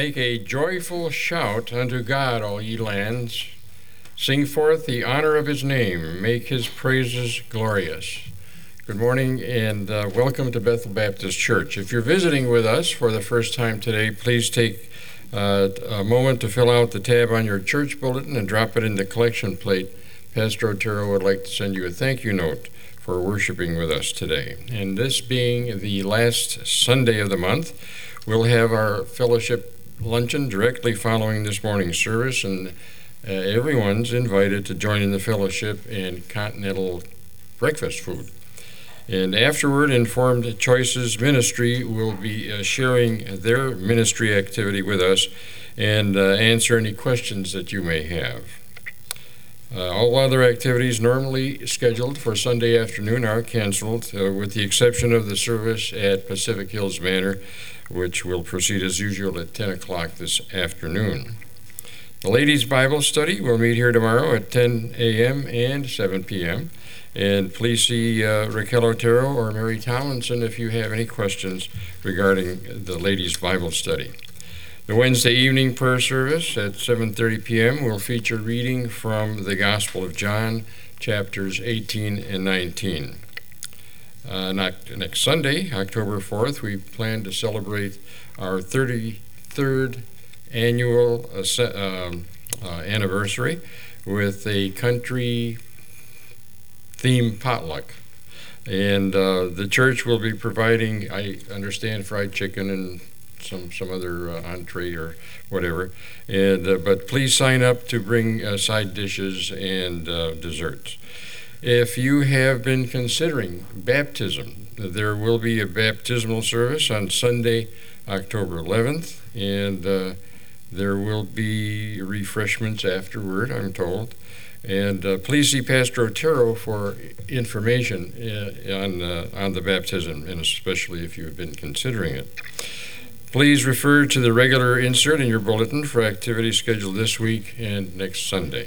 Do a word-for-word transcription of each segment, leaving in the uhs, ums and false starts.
Make a joyful shout unto God, all ye lands. Sing forth the honor of his name. Make his praises glorious. Good morning and uh, welcome to Bethel Baptist Church. If you're visiting with us for the first time today, please take uh, a moment to fill out the tab on your church bulletin and drop it in the collection plate. Pastor Otero would like to send you a thank you note for worshiping with us today. And this being the last Sunday of the month, we'll have our fellowship luncheon directly following this morning's service, and uh, everyone's invited to join in the fellowship and continental breakfast food. And afterward, Informed Choices Ministry will be uh, sharing their ministry activity with us and uh, answer any questions that you may have. Uh, all other activities normally scheduled for Sunday afternoon are canceled, uh, with the exception of the service at Pacific Hills Manor, which will proceed as usual at ten o'clock this afternoon. The Ladies' Bible Study will meet here tomorrow at ten a.m. and seven p.m. And please see uh, Raquel Otero or Mary Tomlinson if you have any questions regarding the Ladies' Bible Study. The Wednesday evening prayer service at seven thirty p.m. will feature reading from the Gospel of John, chapters eighteen and nineteen. Uh, not, next Sunday, October fourth, we plan to celebrate our thirty-third annual uh, um, uh, anniversary with a country theme potluck. And uh, the church will be providing, I understand, fried chicken and some some other uh, entree or whatever. And uh, but please sign up to bring uh, side dishes and uh, desserts. If you have been considering baptism, there will be a baptismal service on Sunday, October eleventh, and uh, there will be refreshments afterward, I'm told. And uh, please see Pastor Otero for information uh, on uh, on the baptism, and especially if you have been considering it. Please refer to the regular insert in your bulletin for activities scheduled this week and next Sunday.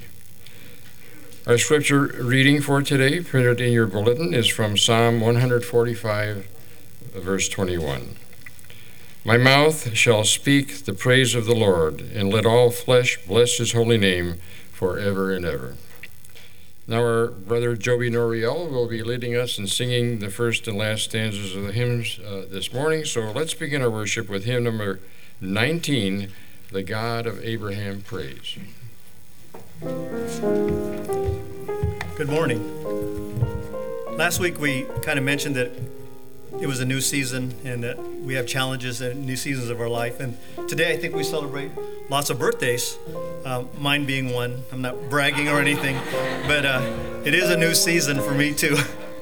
Our scripture reading for today, printed in your bulletin, is from Psalm one forty-five, verse twenty-one. My mouth shall speak the praise of the Lord, and let all flesh bless his holy name forever and ever. Now our brother Joby Noriel will be leading us in singing the first and last stanzas of the hymns uh, this morning, so let's begin our worship with hymn number nineteen, The God of Abraham Praise. Good morning. Last week we kind of mentioned that it was a new season and that we have challenges and new seasons of our life. And today I think we celebrate lots of birthdays, uh, mine being one. I'm not bragging or anything, but uh, it is a new season for me too.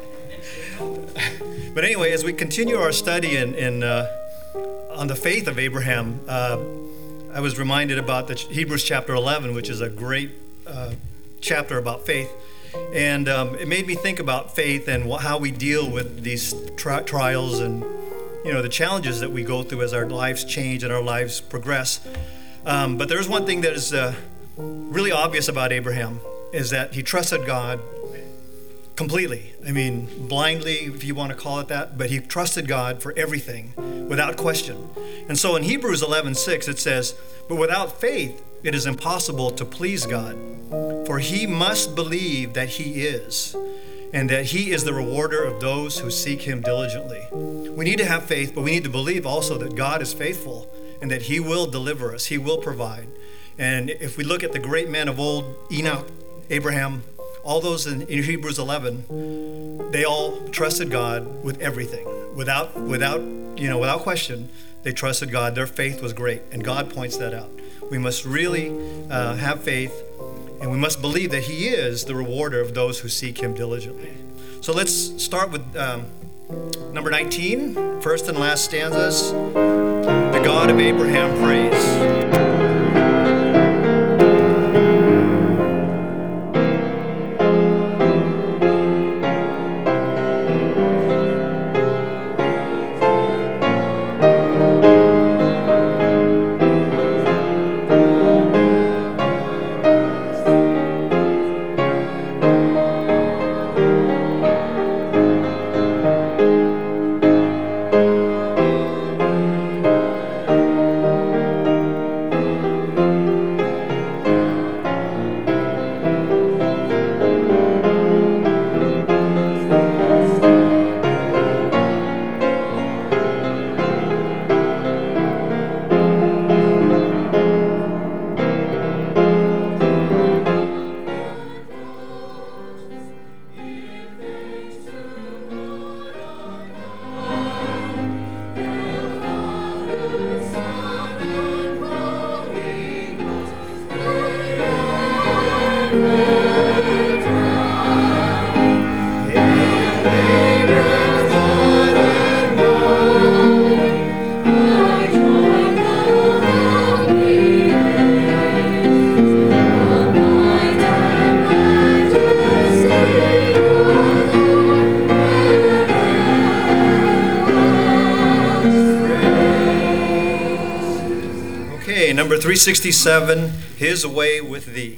But anyway, as we continue our study in, in uh, on the faith of Abraham, uh, I was reminded about the Hebrews chapter eleven, which is a great uh, chapter about faith. And um, it made me think about faith and wh- how we deal with these tri- trials and, you know, the challenges that we go through as our lives change and our lives progress. Um, but there's one thing that is uh, really obvious about Abraham, is that he trusted God completely. I mean, blindly, if you want to call it that, but he trusted God for everything without question. And so in Hebrews eleven six, it says, but without faith, it is impossible to please God, for he must believe that he is, and that he is the rewarder of those who seek him diligently. We need to have faith, but we need to believe also that God is faithful and that he will deliver us, he will provide. And if we look at the great men of old, Enoch, Abraham, all those in, in Hebrews eleven, they all trusted God with everything. Without, without, you know, without question, they trusted God. Their faith was great, and God points that out. We must really uh, have faith, and we must believe that he is the rewarder of those who seek him diligently. So let's start with um, number nineteen, first and last stanzas. The God of Abraham praise. three sixty-seven, His Way with Thee.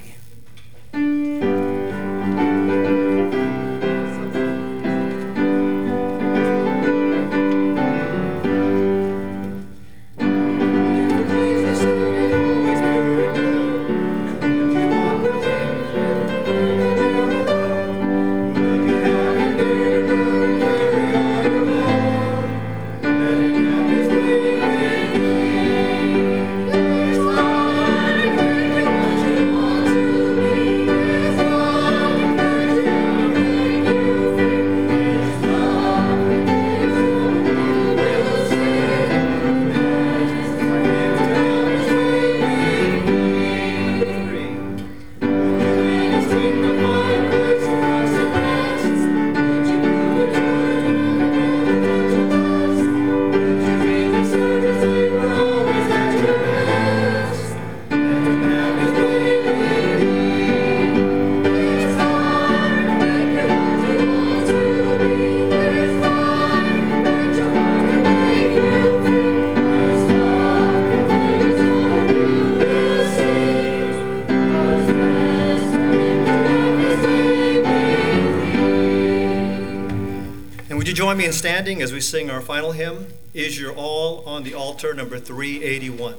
Join me in standing as we sing our final hymn, Is Your All on the Altar, number three eighty-one.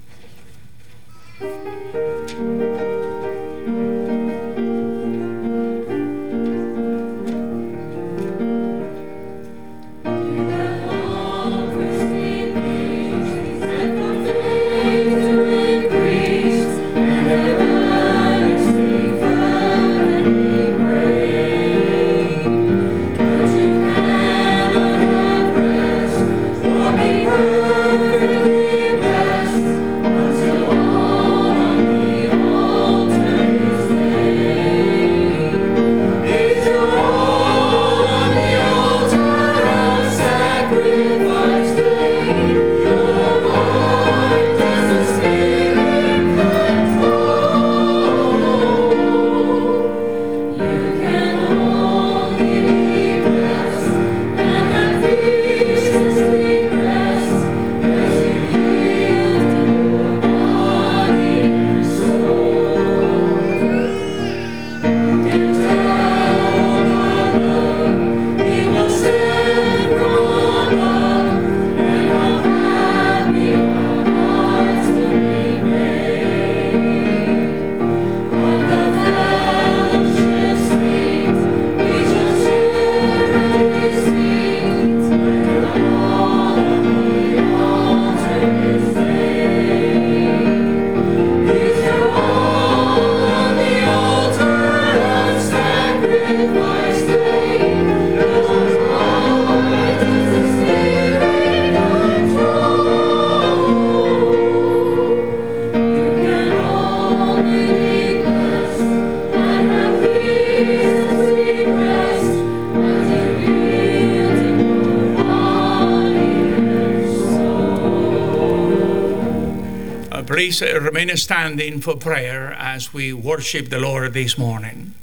Please remain standing for prayer as we worship the Lord this morning.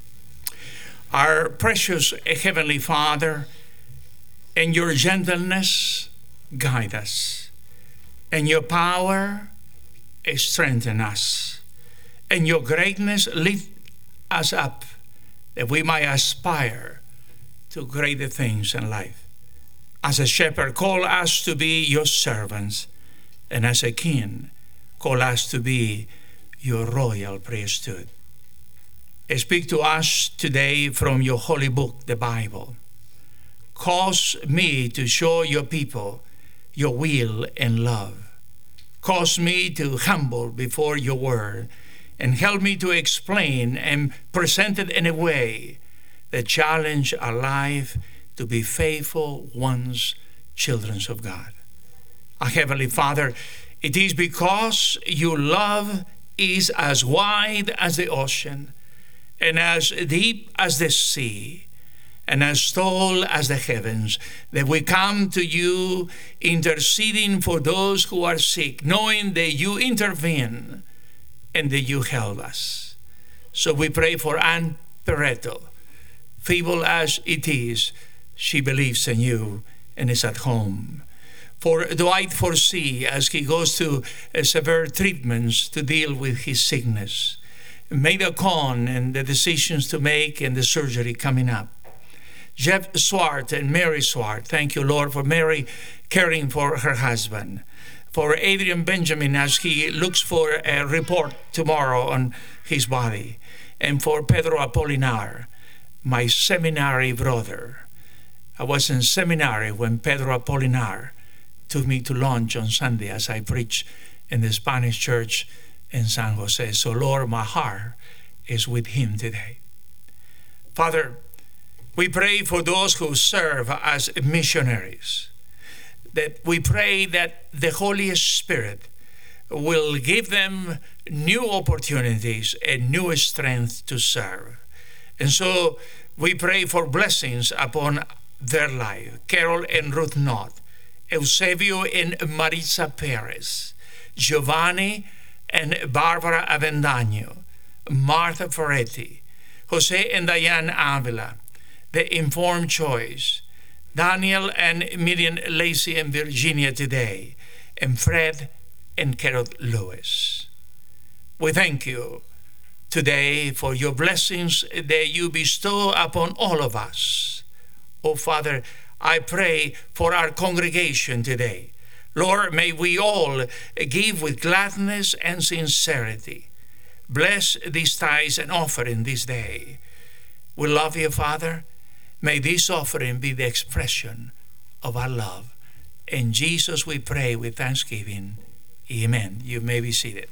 Our precious Heavenly Father, in your gentleness, guide us. In your power, strengthen us. In your greatness, lift us up, that we might aspire to greater things in life. As a shepherd, call us to be your servants, and as a king, call us to be your royal priesthood. Speak to us today from your holy book, the Bible. Cause me to show your people your will and love. Cause me to humble before your word, and help me to explain and present it in a way that challenge our life to be faithful ones, children of God. Our Heavenly Father, it is because your love is as wide as the ocean, and as deep as the sea, and as tall as the heavens, that we come to you interceding for those who are sick, knowing that you intervene and that you help us. So we pray for Ann Peretto. Feeble as it is, she believes in you and is at home. for Dwight Forsey as he goes to uh, severe treatments to deal with his sickness. Maida Cohn and the decisions to make and the surgery coming up. Jeff Swart and Mary Swart, thank you, Lord, for Mary caring for her husband. For Adrian Benjamin as he looks for a report tomorrow on his body. And for Pedro Apolinar, my seminary brother. I was in seminary when Pedro Apolinar took me to lunch on Sunday as I preached in the Spanish church in San Jose. So, Lord, my heart is with him today. Father, we pray for those who serve as missionaries, that we pray that the Holy Spirit will give them new opportunities and new strength to serve. And so we pray for blessings upon their life. Carol and Ruth Knott, Eusebio and Marisa Perez, Giovanni and Barbara Avendaño, Martha Ferretti, Jose and Diane Avila, The Informed Choice, Daniel and Miriam Lacey and Virginia today, and Fred and Carol Lewis. We thank you today for your blessings that you bestow upon all of us. Oh, Father, I pray for our congregation today. Lord, may we all give with gladness and sincerity. Bless these tithes and offering this day. We love you, Father. May this offering be the expression of our love. In Jesus we pray with thanksgiving. Amen. You may be seated.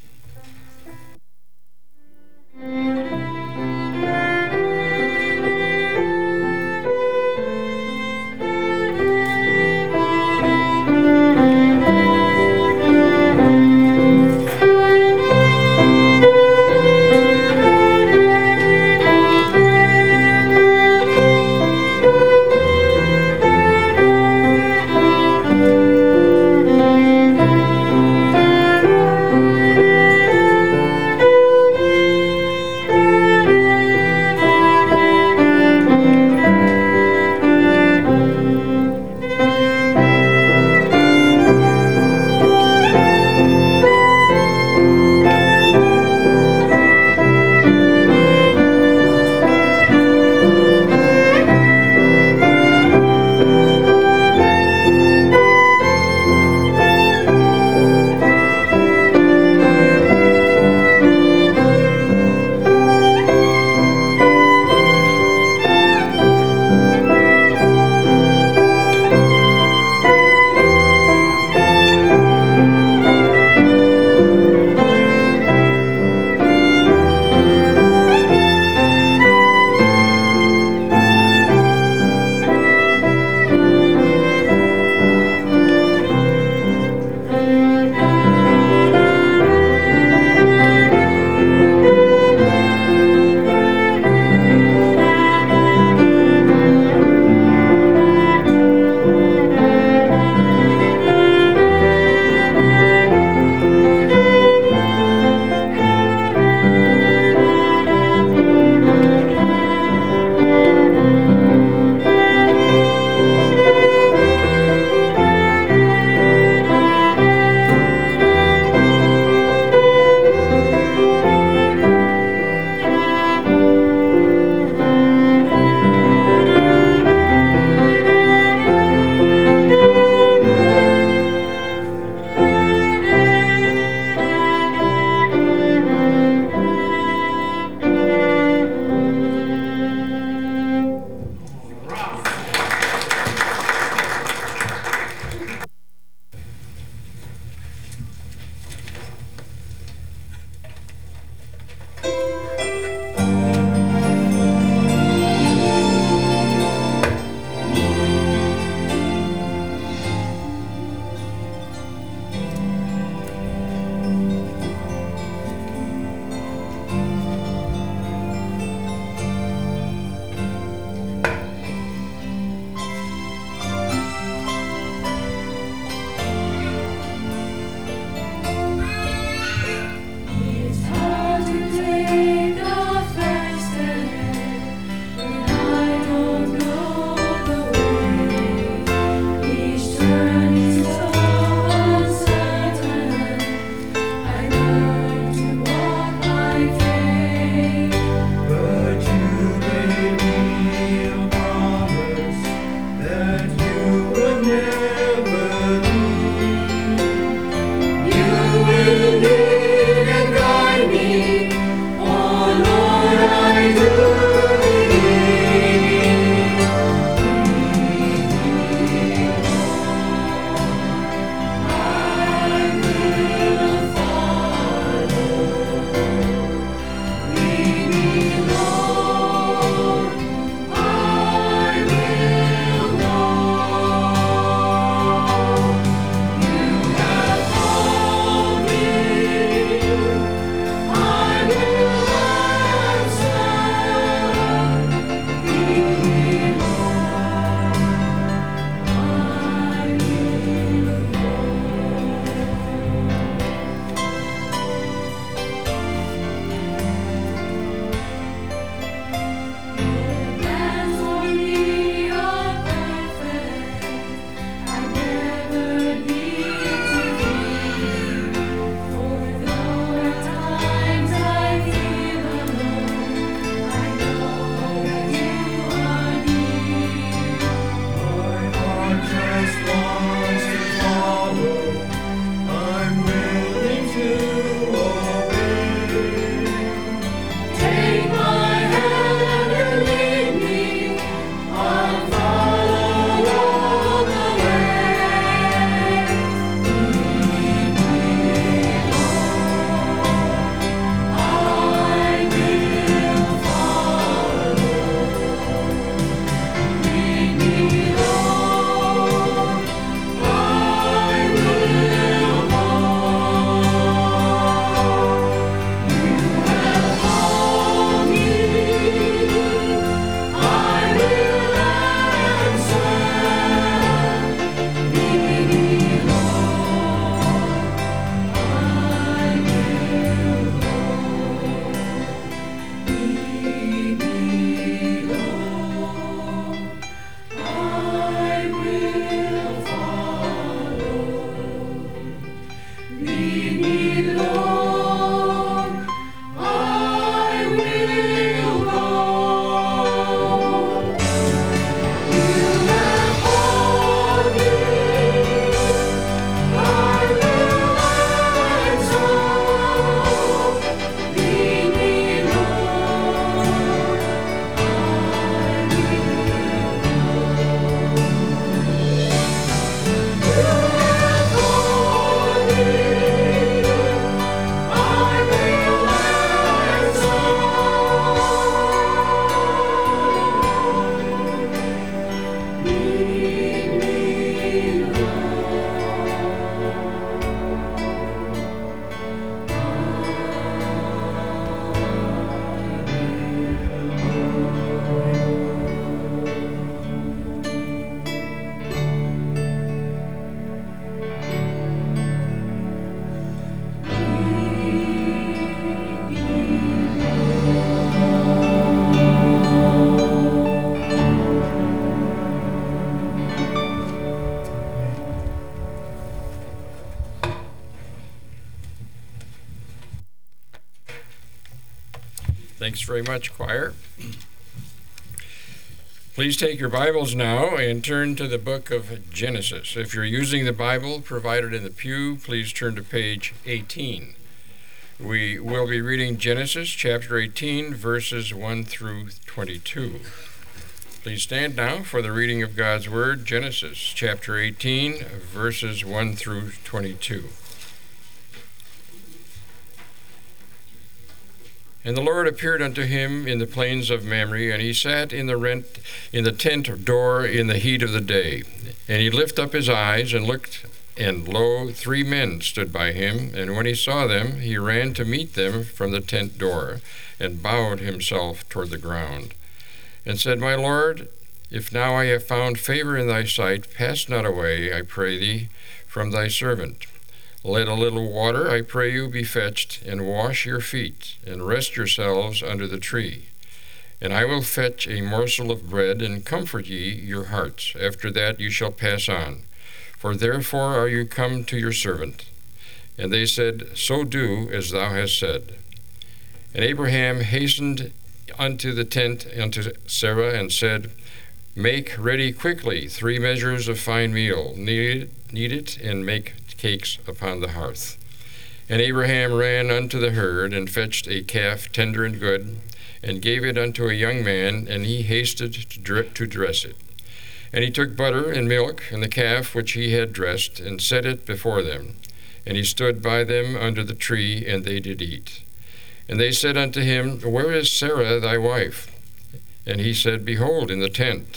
Thanks very much, choir. Please take your Bibles now and turn to the book of Genesis. If you're using the Bible provided in the pew, please turn to page eighteen. We will be reading Genesis chapter eighteen, verses one through twenty-two. Please stand now for the reading of God's Word, Genesis chapter eighteen, verses one through twenty-two. And the Lord appeared unto him in the plains of Mamre, and he sat in the rent in the tent door in the heat of the day. And he lifted up his eyes and looked, and lo, three men stood by him. And when he saw them, he ran to meet them from the tent door, and bowed himself toward the ground, and said, My Lord, if now I have found favor in thy sight, pass not away, I pray thee, from thy servant. Let a little water, I pray you, be fetched, and wash your feet, and rest yourselves under the tree. And I will fetch a morsel of bread, and comfort ye your hearts. After that you shall pass on. For therefore are you come to your servant. And they said, So do as thou hast said. And Abraham hastened unto the tent unto Sarah, and said, Make ready quickly three measures of fine meal, knead it, knead it, and make cakes upon the hearth. And Abraham ran unto the herd, and fetched a calf tender and good, and gave it unto a young man, and he hasted to dress it. And he took butter and milk, and the calf which he had dressed, and set it before them. And he stood by them under the tree, and they did eat. And they said unto him, Where is Sarah thy wife? And he said, Behold, in the tent.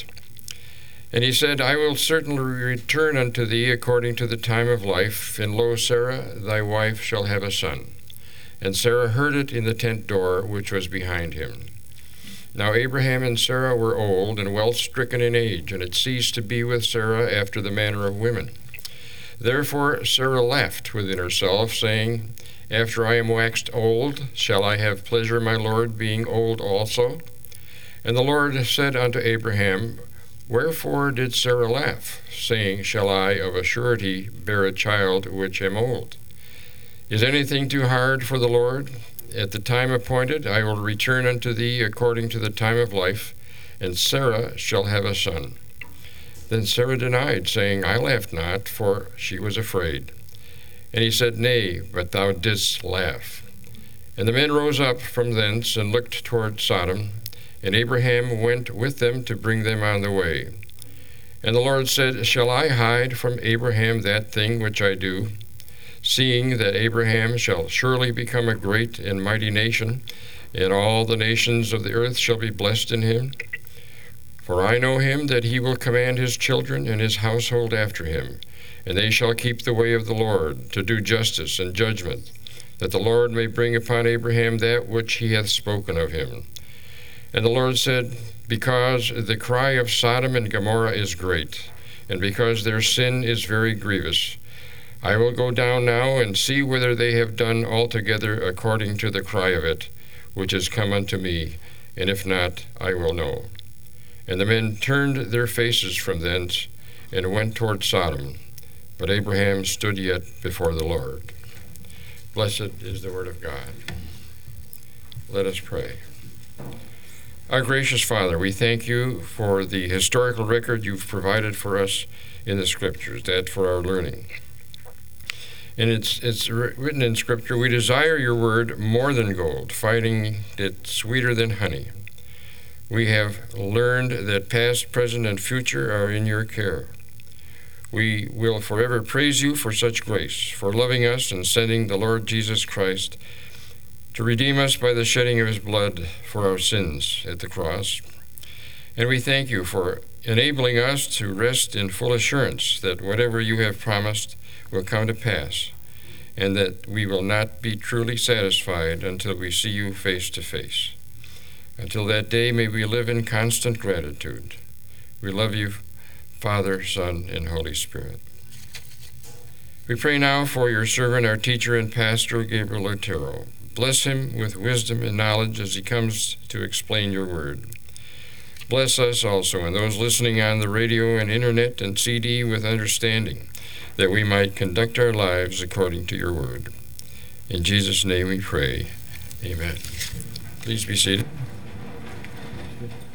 And he said, I will certainly return unto thee according to the time of life, and lo, Sarah thy wife shall have a son. And Sarah heard it in the tent door which was behind him. Now Abraham and Sarah were old and well stricken in age, and had ceased to be with Sarah after the manner of women. Therefore Sarah laughed within herself, saying, After I am waxed old, shall I have pleasure, my Lord, being old also? And the Lord said unto Abraham, Wherefore did Sarah laugh, saying, Shall I of a surety bear a child which am old? Is anything too hard for the Lord? At the time appointed I will return unto thee according to the time of life, and Sarah shall have a son. Then Sarah denied, saying, I laughed not, for she was afraid. And he said, Nay, but thou didst laugh. And the men rose up from thence, and looked toward Sodom, and Abraham went with them to bring them on the way. And the Lord said, Shall I hide from Abraham that thing which I do, seeing that Abraham shall surely become a great and mighty nation, and all the nations of the earth shall be blessed in him? For I know him that he will command his children and his household after him, and they shall keep the way of the Lord, to do justice and judgment, that the Lord may bring upon Abraham that which he hath spoken of him. And the Lord said, Because the cry of Sodom and Gomorrah is great, and because their sin is very grievous, I will go down now and see whether they have done altogether according to the cry of it, which is come unto me, and if not, I will know. And the men turned their faces from thence, and went toward Sodom. But Abraham stood yet before the Lord. Blessed is the word of God. Let us pray. Our gracious Father, we thank you for the historical record you've provided for us in the Scriptures, that for our learning. And it's it's written in Scripture, we desire your word more than gold, finding it sweeter than honey. We have learned that past, present, and future are in your care. We will forever praise you for such grace, for loving us and sending the Lord Jesus Christ to redeem us by the shedding of his blood for our sins at the cross. And we thank you for enabling us to rest in full assurance that whatever you have promised will come to pass, and that we will not be truly satisfied until we see you face to face. Until that day, may we live in constant gratitude. We love you, Father, Son, and Holy Spirit. We pray now for your servant, our teacher and pastor, Gabriel Otero. Bless him with wisdom and knowledge as he comes to explain your word. Bless us also and those listening on the radio and internet and C D with understanding, that we might conduct our lives according to your word. In Jesus' name we pray. Amen. Please be seated.